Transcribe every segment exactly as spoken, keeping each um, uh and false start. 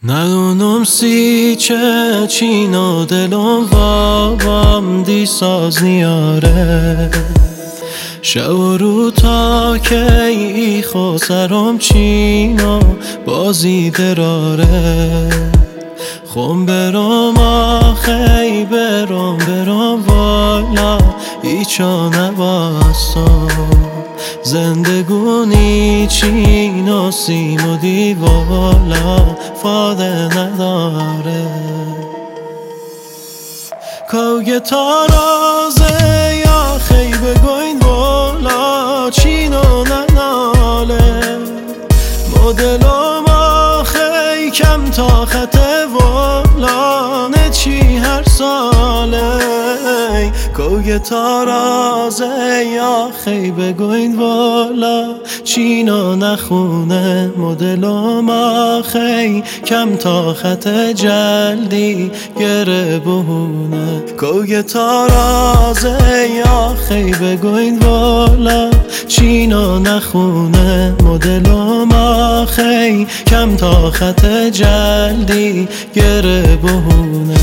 ندونم سی چه چینا دلم وابام دی ساز نیاره شب و رو تا که ای خو سرم چینا بازی دراره خون برام آخی برام برام والا ایچا نباستم زندگونی چینا سیم و دیوالا فاده نداره کوگه تارازه یا خی بگوین بالا چینو نناله مدلم آخی کم تا خط والا نچی هر ساله کوگه تارازه یا خی بگوین والا چینو نخونه مدلم آخی کم تا خط جلدی گره بهونه کوگه تارازه یا خی بگوین والا چینو نخونه مدلم آخی کم تا خط جلدی گره بهونه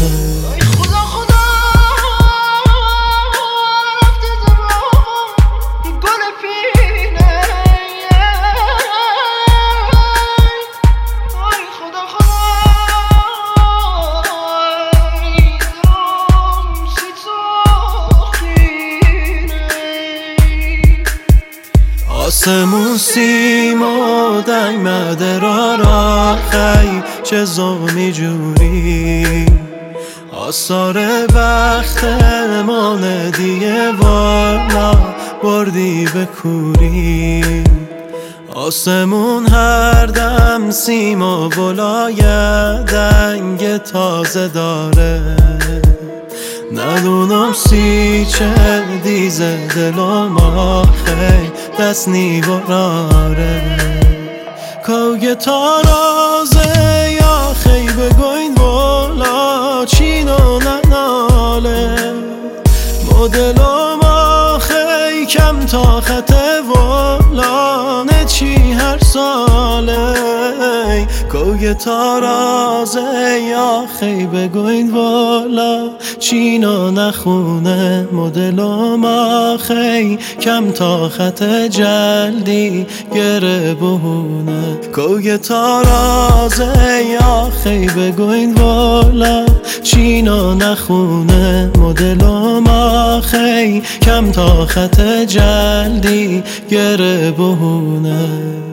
آسمون سیم و دنگ مدرار آخی چه زومی جوری آثار وقت مانه دیگه والا بردی به کوری آسمون هر دم سیم و بلای دنگ تازه داره ندونم سی چه دیزه دلم آخی دست نیوراره کوگه تارازه یا خی بگوین بالا چینو نناله مدلم آخی کم تا خط والا نچی هر ساله کوگه تارازه یا خی بگوین والا چینو نخونه مدلم آخی کم تا خط جلدی گره بهونه کوگه تارازه یا خی بگوین والا چینو نخونه مدلم آخی کم تا خط جلدی گره بهونه